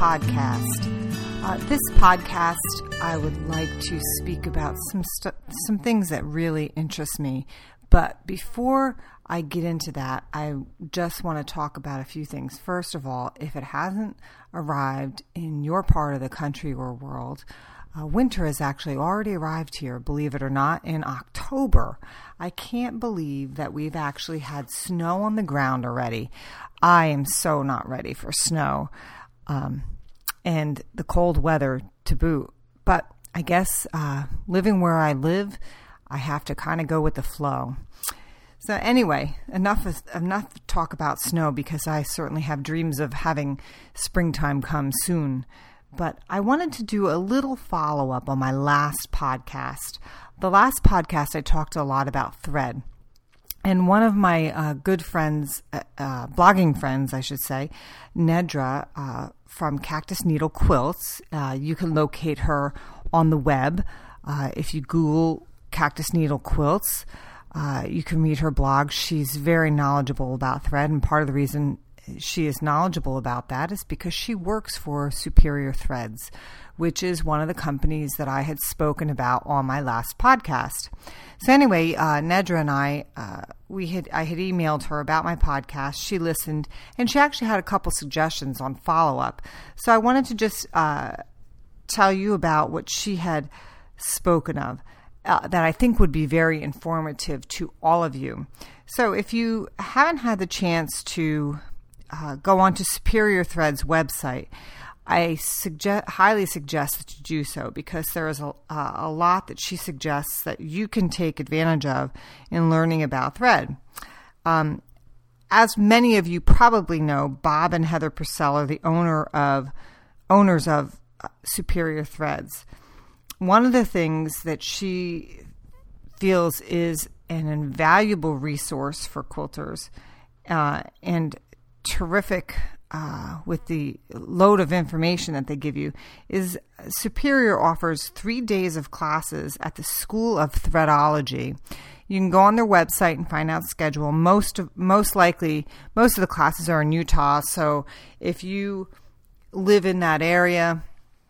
podcast. This podcast, I would like to speak about some things that really interest me. But before I get into that, I just want to talk about a few things. First of all, if it hasn't arrived in your part of the country or world, winter has actually already arrived here, believe it or not, in October. I can't believe that we've actually had snow on the ground already. I am so not ready for snow and the cold weather to boot. But I guess living where I live, I have to kind of go with the flow. So anyway, enough talk about snow, because I certainly have dreams of having springtime come soon. But I wanted to do a little follow-up on my last podcast. The last podcast, I talked a lot about thread. And one of my good friends, blogging friends, I should say, Nedra from Cactus Needle Quilts, you can locate her on the web. If you Google Cactus Needle Quilts, you can read her blog. She's very knowledgeable about thread, and part of the reason she is knowledgeable about that is because she works for Superior Threads, which is one of the companies that I had spoken about on my last podcast. So anyway, Nedra and I had emailed her about my podcast. She listened, and she actually had a couple suggestions on follow-up. So I wanted to just tell you about what she had spoken of that I think would be very informative to all of you. So if you haven't had the chance to go on to Superior Threads website, I highly suggest that you do so, because there is a lot that she suggests that you can take advantage of in learning about thread. As many of you probably know, Bob and Heather Purcell are the owners of Superior Threads. One of the things that she feels is an invaluable resource for quilters and terrific with the load of information that they give you is Superior offers 3 days of classes at the School of Threadology. You can go on their website and find out schedule. Most of the classes are in Utah, so if you live in that area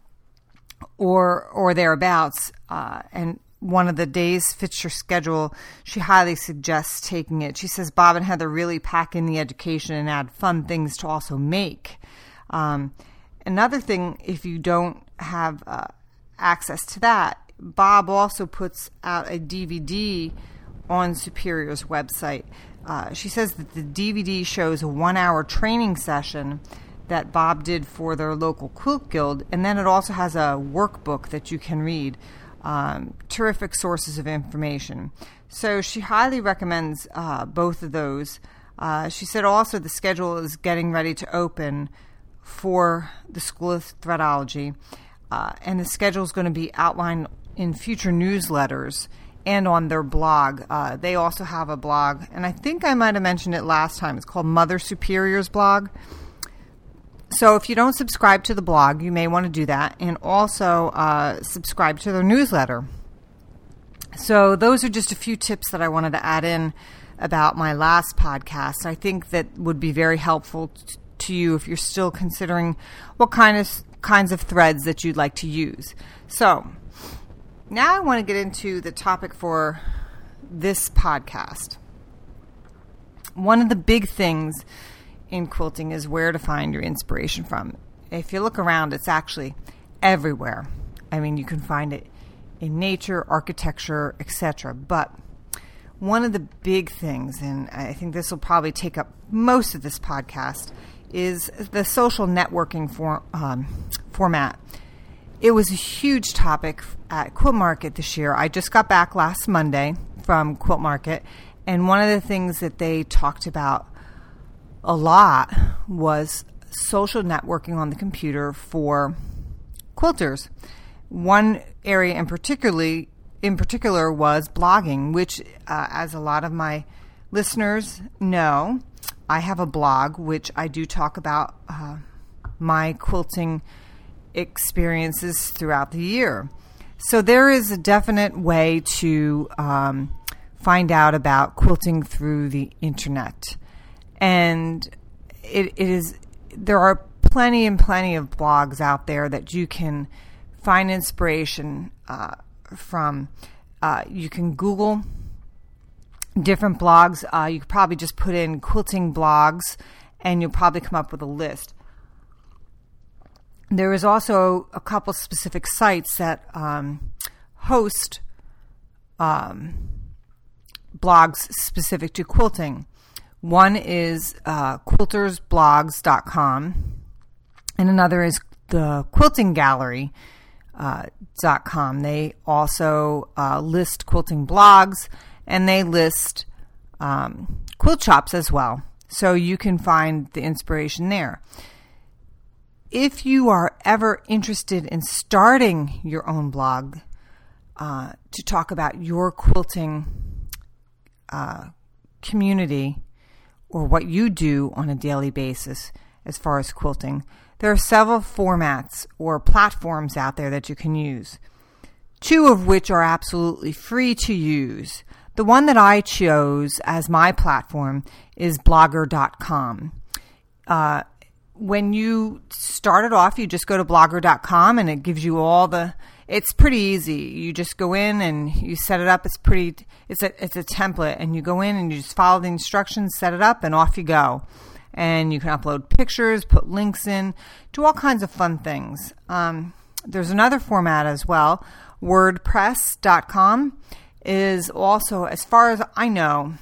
or thereabouts, and one of the days fits your schedule, she highly suggests taking it. She says Bob and Heather really pack in the education and add fun things to also make. Another thing, if you don't have access to that, Bob also puts out a DVD on Superior's website. She says that the DVD shows a 1-hour training session that Bob did for their local quilt guild, and then it also has a workbook that you can read. Terrific sources of information. So she highly recommends both of those. She said also the schedule is getting ready to open for the School of Threadology, and the schedule is going to be outlined in future newsletters and on their blog. They also have a blog, and I think I might have mentioned it last time. It's called Mother Superior's blog. So if you don't subscribe to the blog, you may want to do that, and also subscribe to their newsletter. So those are just a few tips that I wanted to add in about my last podcast. I think that would be very helpful to you if you're still considering what kinds of threads that you'd like to use. So now I want to get into the topic for this podcast. One of the big things in quilting is where to find your inspiration from. If you look around, it's actually everywhere. I mean, you can find it in nature, architecture, etc. But one of the big things, and I think this will probably take up most of this podcast, is the social networking format. It was a huge topic at Quilt Market this year. I just got back last Monday from Quilt Market, and one of the things that they talked about a lot was social networking on the computer for quilters. One area in particular was blogging, which, as a lot of my listeners know, I have a blog which I do talk about my quilting experiences throughout the year. So there is a definite way to find out about quilting through the internet. And there are plenty and plenty of blogs out there that you can find inspiration from. You can Google different blogs. You could probably just put in quilting blogs, and you'll probably come up with a list. There is also a couple specific sites that host blogs specific to quilting. One is quiltersblogs.com, and another is the quiltinggallery.com. They also list quilting blogs, and they list quilt shops as well. So you can find the inspiration there. If you are ever interested in starting your own blog to talk about your quilting community or what you do on a daily basis as far as quilting, there are several formats or platforms out there that you can use, two of which are absolutely free to use. The one that I chose as my platform is blogger.com. When you start it off, you just go to blogger.com and it gives you it's pretty easy. You just go in and you set it up. It's a template, and you go in and you just follow the instructions, set it up, and off you go. And you can upload pictures, put links in, do all kinds of fun things. There's another format as well. WordPress.com is also, as far as I know,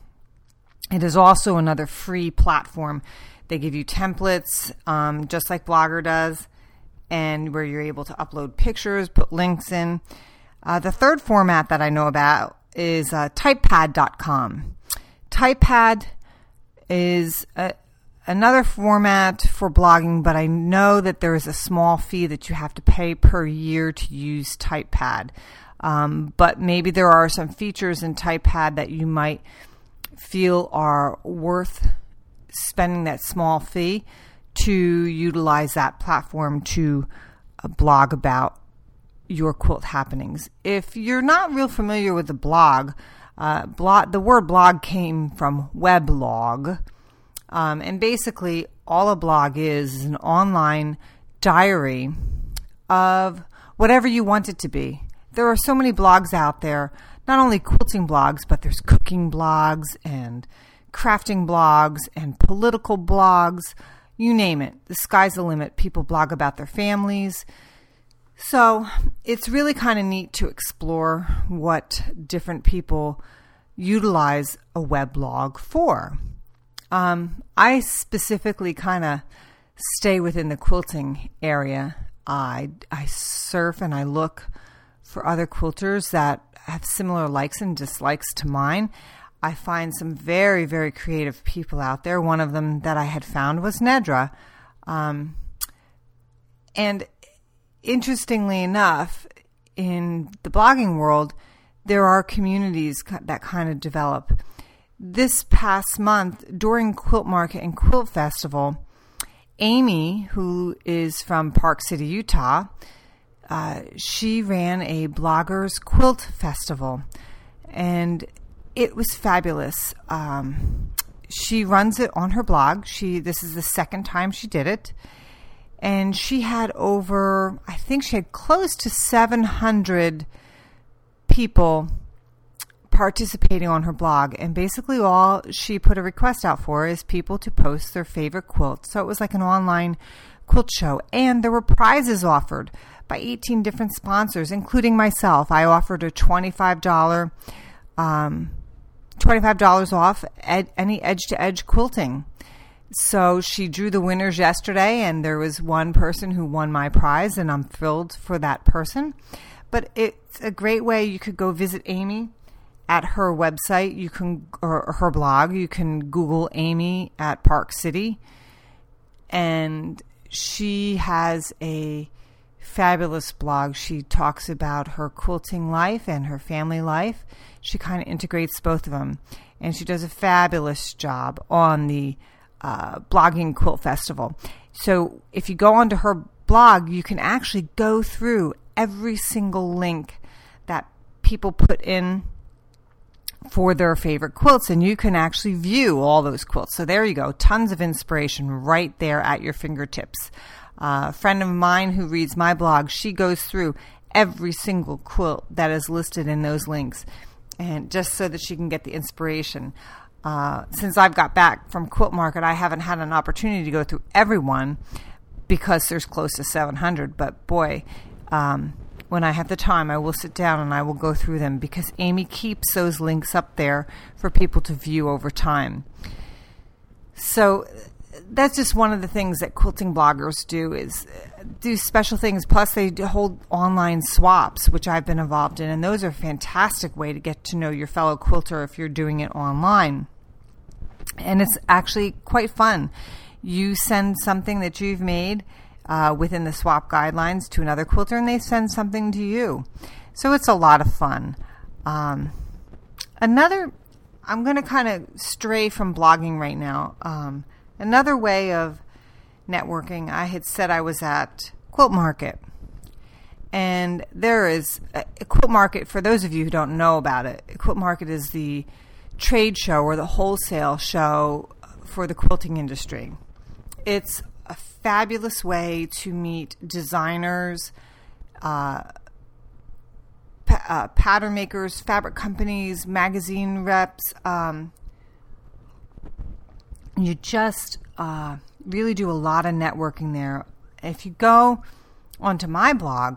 it is also another free platform. They give you templates, just like Blogger does, and where you're able to upload pictures, put links in. The third format that I know about is typepad.com. Typepad is another format for blogging, but I know that there is a small fee that you have to pay per year to use Typepad. But maybe there are some features in Typepad that you might feel are worth spending that small fee to utilize that platform to blog about your quilt happenings. If you're not real familiar with the blog, the word blog came from weblog. And basically all a blog is an online diary of whatever you want it to be. There are so many blogs out there, not only quilting blogs, but there's cooking blogs and crafting blogs and political blogs, you name it. The sky's the limit. People blog about their families. So it's really kind of neat to explore what different people utilize a weblog for. I specifically kind of stay within the quilting area. I surf and I look for other quilters that have similar likes and dislikes to mine. I find some very, very creative people out there. One of them that I had found was Nedra. And interestingly enough, in the blogging world, there are communities that kind of develop. This past month, during Quilt Market and Quilt Festival, Amy, who is from Park City, Utah, she ran a Bloggers Quilt Festival, and it was fabulous. She runs it on her blog. This is the second time she did it. And she had close to 700 people participating on her blog. And basically all she put a request out for is people to post their favorite quilt. So it was like an online quilt show. And there were prizes offered by 18 different sponsors, including myself. I offered a $25 off any edge-to-edge quilting. So she drew the winners yesterday, and there was one person who won my prize, and I'm thrilled for that person. But it's a great way. You could go visit Amy at her website, or her blog. You can Google Amy at Park City, and she has a fabulous blog. She talks about her quilting life and her family life. She kind of integrates both of them, and she does a fabulous job on the blogging quilt festival. So if you go onto her blog, you can actually go through every single link that people put in for their favorite quilts, and you can actually view all those quilts. So there you go, tons of inspiration right there at your fingertips. A friend of mine who reads my blog, she goes through every single quilt that is listed in those links, and just so that she can get the inspiration. Since I've got back from Quilt Market, I haven't had an opportunity to go through every one because there's close to 700, but boy, when I have the time, I will sit down and I will go through them, because Amy keeps those links up there for people to view over time. So that's just one of the things that quilting bloggers do, is do special things. Plus, they hold online swaps, which I've been involved in, and those are a fantastic way to get to know your fellow quilter if you're doing it online. And it's actually quite fun. You send something that you've made within the swap guidelines to another quilter, and they send something to you. So it's a lot of fun. I'm going to kind of stray from blogging right now. Another way of networking, I had said I was at Quilt Market. And there is a Quilt Market, for those of you who don't know about it, Quilt Market is the trade show or the wholesale show for the quilting industry. It's a fabulous way to meet designers, pattern makers, fabric companies, magazine reps. You just really do a lot of networking there. If you go onto my blog,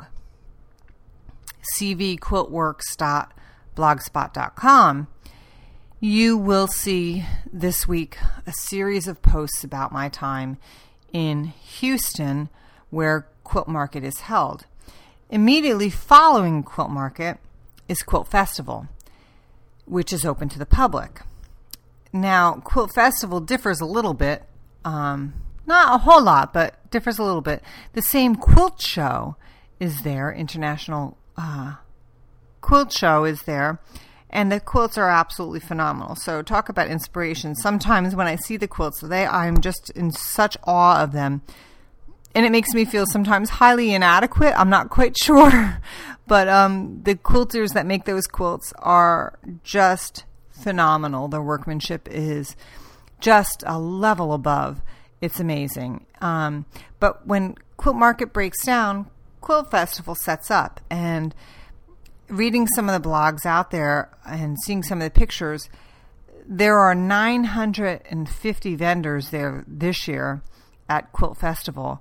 cvquiltworks.blogspot.com, you will see this week a series of posts about my time in Houston, where Quilt Market is held. Immediately following Quilt Market is Quilt Festival, which is open to the public. Now, Quilt Festival differs a little bit, not a whole lot, but differs a little bit. The same quilt show is there, International Quilt Show is there, and the quilts are absolutely phenomenal. So talk about inspiration. Sometimes when I see the quilts, I'm just in such awe of them. And it makes me feel sometimes highly inadequate. I'm not quite sure. But the quilters that make those quilts are just phenomenal. Their workmanship is just a level above. It's amazing. But when Quilt Market breaks down, Quilt Festival sets up. And reading some of the blogs out there and seeing some of the pictures, there are 950 vendors there this year at Quilt Festival.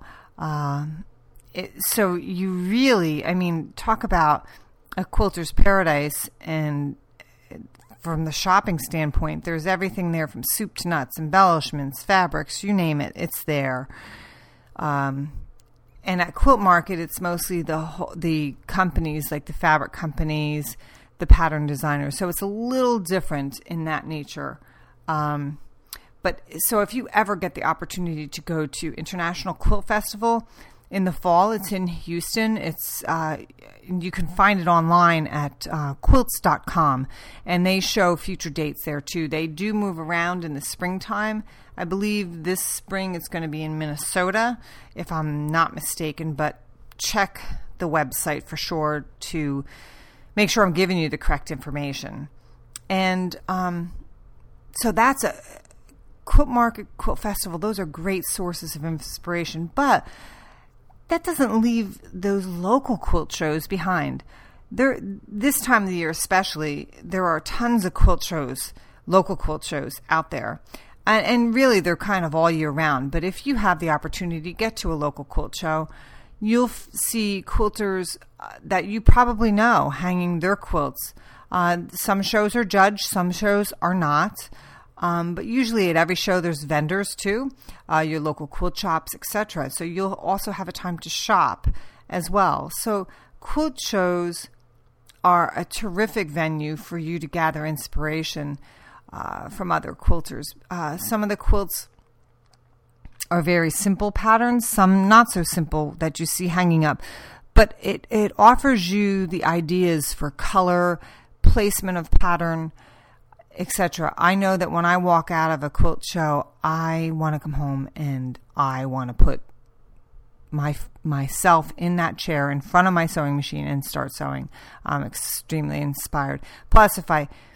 So you really, talk about a quilter's paradise. And from the shopping standpoint, there's everything there from soup to nuts, embellishments, fabrics, you name it, it's there. And at Quilt Market, it's mostly the companies, like the fabric companies, the pattern designers. So it's a little different in that nature. But so if you ever get the opportunity to go to International Quilt Festival in the fall, it's in Houston. It's you can find it online at quilts.com, and they show future dates there too. They do move around in the springtime. I believe this spring it's going to be in Minnesota, if I'm not mistaken, but check the website for sure to make sure I'm giving you the correct information. And so that's a Quilt Market, Quilt Festival. Those are great sources of inspiration, but that doesn't leave those local quilt shows behind. This time of the year especially, there are tons of quilt shows, local quilt shows out there. And really, they're kind of all year round. But if you have the opportunity to get to a local quilt show, you'll see quilters that you probably know hanging their quilts. Some shows are judged, some shows are not. But usually at every show there's vendors too, your local quilt shops, etc. So you'll also have a time to shop as well. So quilt shows are a terrific venue for you to gather inspiration from other quilters. Some of the quilts are very simple patterns, some not so simple that you see hanging up, but it offers you the ideas for color, placement of pattern, etc. I know that when I walk out of a quilt show, I want to come home and I want to put myself in that chair in front of my sewing machine and start sewing. I'm extremely inspired. Plus, if I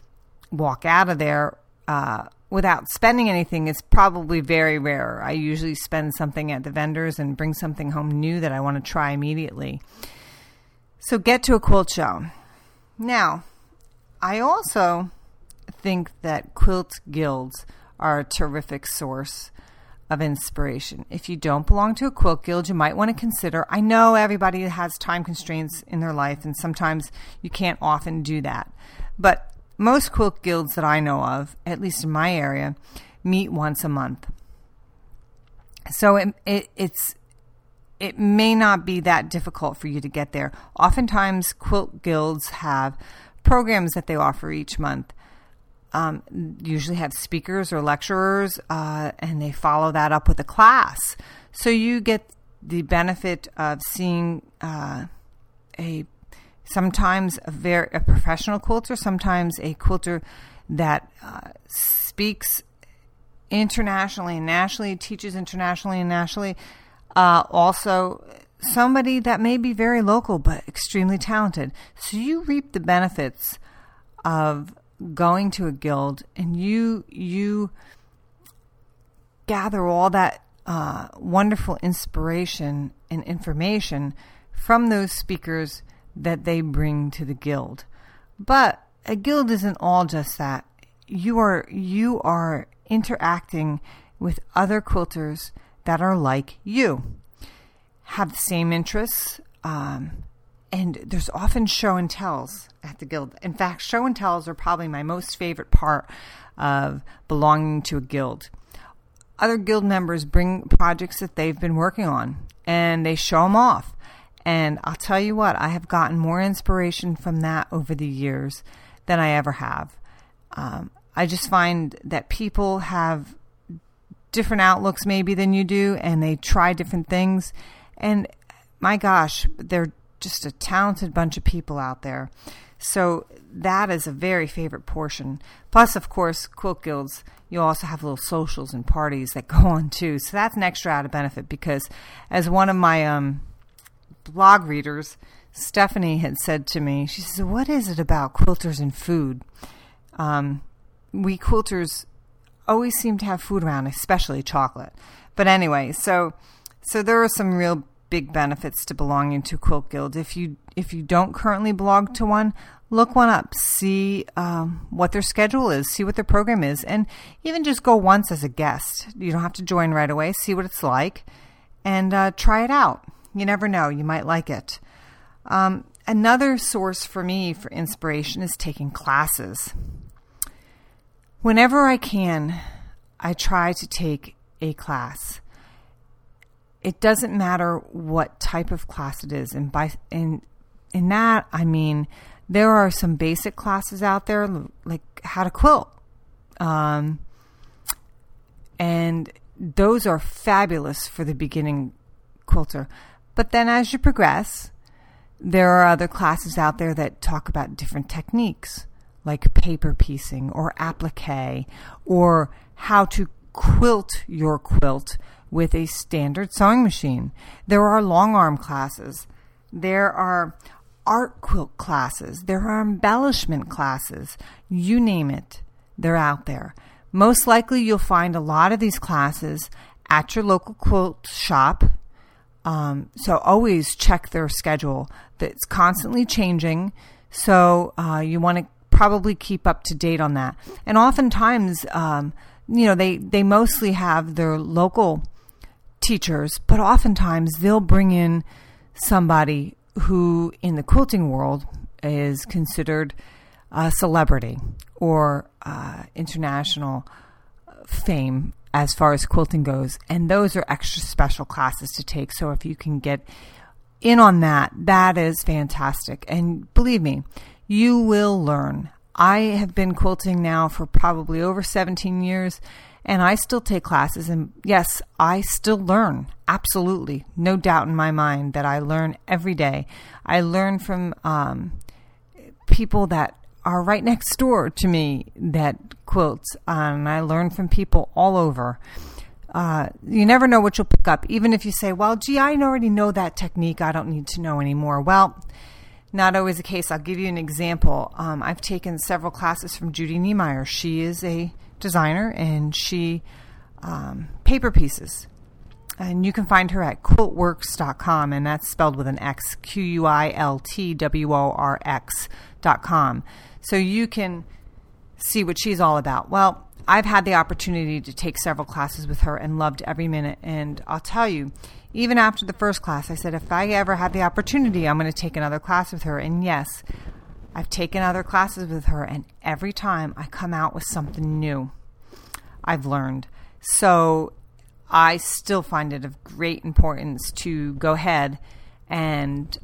walk out of there without spending anything is probably very rare. I usually spend something at the vendors and bring something home new that I want to try immediately. So get to a quilt show. Now, I also think that quilt guilds are a terrific source of inspiration. If you don't belong to a quilt guild, you might want to consider, I know everybody has time constraints in their life, and sometimes you can't often do that. But most quilt guilds that I know of, at least in my area, meet once a month. So it may not be that difficult for you to get there. Oftentimes, quilt guilds have programs that they offer each month. Usually have speakers or lecturers, and they follow that up with a class. So you get the benefit of seeing sometimes a professional quilter, sometimes a quilter that speaks internationally and nationally, teaches internationally and nationally. Also, somebody that may be very local but extremely talented. So you reap the benefits of going to a guild, and you gather all that wonderful inspiration and information from those speakers that they bring to the guild. But a guild isn't all just that. You are interacting with other quilters that are like you, have the same interests, and there's often show and tells at the guild. In fact, show and tells are probably my most favorite part of belonging to a guild. Other guild members bring projects that they've been working on, and they show them off. And I'll tell you what, I have gotten more inspiration from that over the years than I ever have. I just find that people have different outlooks maybe than you do, and they try different things. And my gosh, they're just a talented bunch of people out there. So that is a very favorite portion. Plus, of course, quilt guilds, you also have little socials and parties that go on too. So that's an extra added benefit, because as one of my blog readers, Stephanie, had said to me, she says, what is it about quilters and food? We quilters always seem to have food around, especially chocolate. But anyway, so there are some real big benefits to belonging to a quilt guild. If you don't currently belong to one, look one up, see what their schedule is, see what their program is, and even just go once as a guest. You don't have to join right away. See what it's like, and try it out. You never know, you might like it. Another source for me for inspiration is taking classes. Whenever I can, I try to take a class. It doesn't matter what type of class it is. And in that, I mean, there are some basic classes out there, like how to quilt. And those are fabulous for the beginning quilter. But then as you progress, there are other classes out there that talk about different techniques, like paper piecing or applique, or how to quilt your quilt with a standard sewing machine. There are long arm classes. There are art quilt classes. There are embellishment classes. You name it, they're out there. Most likely you'll find a lot of these classes at your local quilt shop. So always check their schedule. It's constantly changing. So you want to probably keep up to date on that. And oftentimes, they mostly have their local teachers, but oftentimes they'll bring in somebody who in the quilting world is considered a celebrity or international fame as far as quilting goes. And those are extra special classes to take. So if you can get in on that, that is fantastic. And believe me, you will learn. I have been quilting now for probably over 17 years, and I still take classes. And yes, I still learn. Absolutely. No doubt in my mind that I learn every day. I learn from people that are right next door to me that quilts, and I learn from people all over. You never know what you'll pick up, even if you say, well, gee, I already know that technique. I don't need to know anymore. Well, not always the case. I'll give you an example. I've taken several classes from Judy Niemeyer. She is a designer, and she paper pieces. And you can find her at quiltworks.com, and that's spelled with an X, QUILTWORX.com. So you can see what she's all about. Well, I've had the opportunity to take several classes with her and loved every minute. And I'll tell you, even after the first class, I said, if I ever have the opportunity, I'm going to take another class with her. And yes, I've taken other classes with her, and every time I come out with something new I've learned. So I still find it of great importance to go ahead and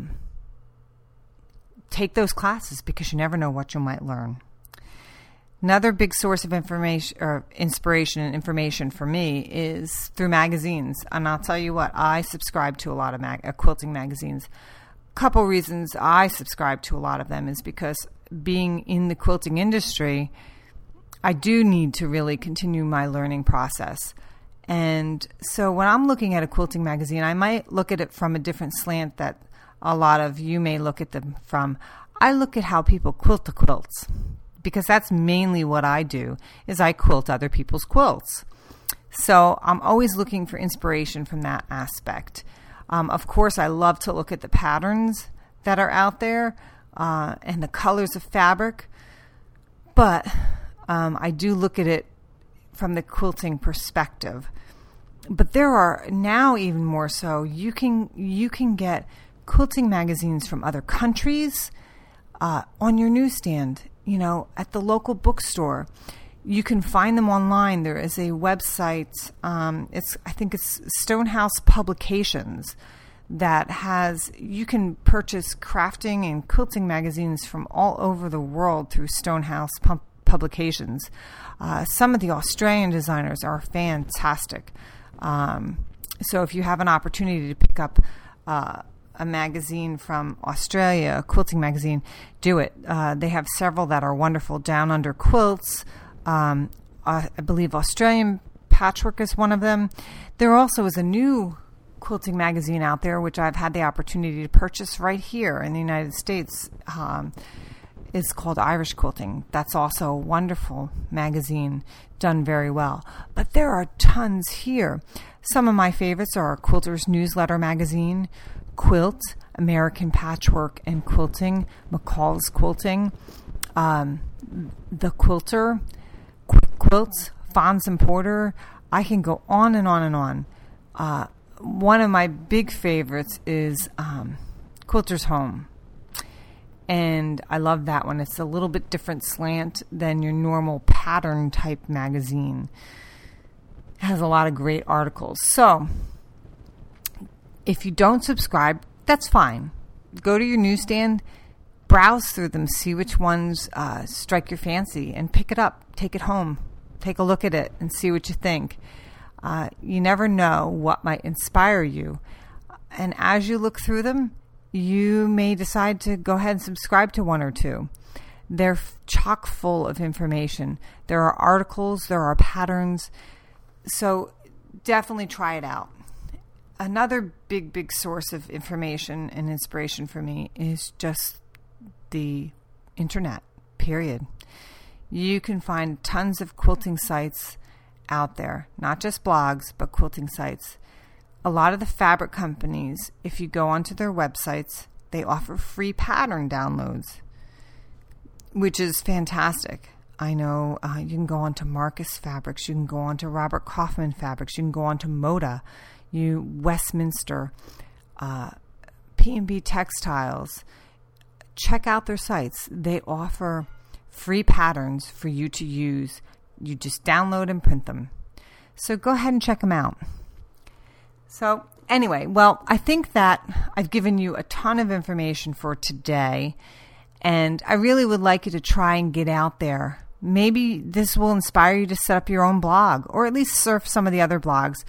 take those classes, because you never know what you might learn. Another big source of information or inspiration and information for me is through magazines. And I'll tell you what, I subscribe to a lot of quilting magazines. Couple reasons I subscribe to a lot of them is because being in the quilting industry, I do need to really continue my learning process. And so when I'm looking at a quilting magazine, I might look at it from a different slant that a lot of you may look at them from. I look at how people quilt the quilts, because that's mainly what I do, is I quilt other people's quilts. So I'm always looking for inspiration from that aspect. Of course, I love to look at the patterns that are out there and the colors of fabric, but I do look at it from the quilting perspective. But there are now even more so. You can get quilting magazines from other countries on your newsstand. At the local bookstore. You can find them online. There is a website, I think it's Stonehouse Publications, you can purchase crafting and quilting magazines from all over the world through Stonehouse Publications. Some of the Australian designers are fantastic. So if you have an opportunity to pick up a magazine from Australia, a quilting magazine, do it. They have several that are wonderful. Down Under Quilts, I believe Australian Patchwork is one of them. There also is a new quilting magazine out there, which I've had the opportunity to purchase right here in the United States. It's called Irish Quilting. That's also a wonderful magazine, done very well. But there are tons here. Some of my favorites are Quilter's Newsletter magazine, Quilt, American Patchwork and Quilting, McCall's Quilting, The Quilter, Quick Quilts, Fons and Porter. I can go on and on and on. One of my big favorites is Quilter's Home. And I love that one. It's a little bit different slant than your normal pattern type magazine. It has a lot of great articles. So if you don't subscribe, that's fine. Go to your newsstand, browse through them, see which ones strike your fancy, and pick it up. Take it home. Take a look at it and see what you think. You never know what might inspire you. And as you look through them, you may decide to go ahead and subscribe to one or two. They're chock full of information. There are articles, there are patterns. So definitely try it out. Another big source of information and inspiration for me is just the internet, period. You can find tons of quilting sites out there, not just blogs, but quilting sites. A lot of the fabric companies, if you go onto their websites, they offer free pattern downloads, which is fantastic. I know you can go onto Marcus Fabrics, you can go onto Robert Kaufman Fabrics, you can go onto Moda, Westminster, P&B Textiles. Check out their sites. They offer free patterns for you to use. You just download and print them. So go ahead and check them out. So anyway, well, I think that I've given you a ton of information for today, and I really would like you to try and get out there. Maybe this will inspire you to set up your own blog, or at least surf some of the other blogs.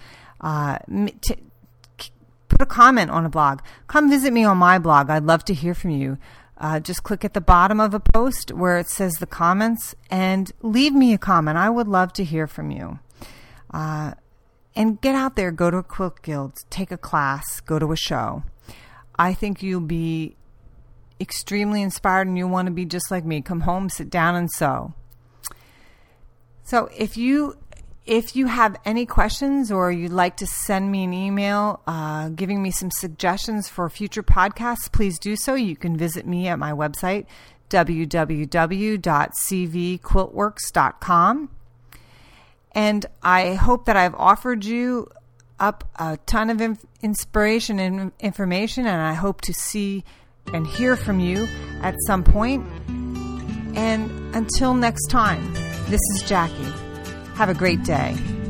Put a comment on a blog. Come visit me on my blog. I'd love to hear from you. Just click at the bottom of a post where it says the comments and leave me a comment. I would love to hear from you. And get out there, go to a quilt guild, take a class, go to a show. I think you'll be extremely inspired and you want to be just like me, come home, sit down, and sew. So if you have any questions or you'd like to send me an email giving me some suggestions for future podcasts, please do so. You can visit me at my website, www.cvquiltworks.com. And I hope that I've offered you up a ton of inspiration and information, and I hope to see and hear from you at some point. And until next time, this is Jackie. Have a great day.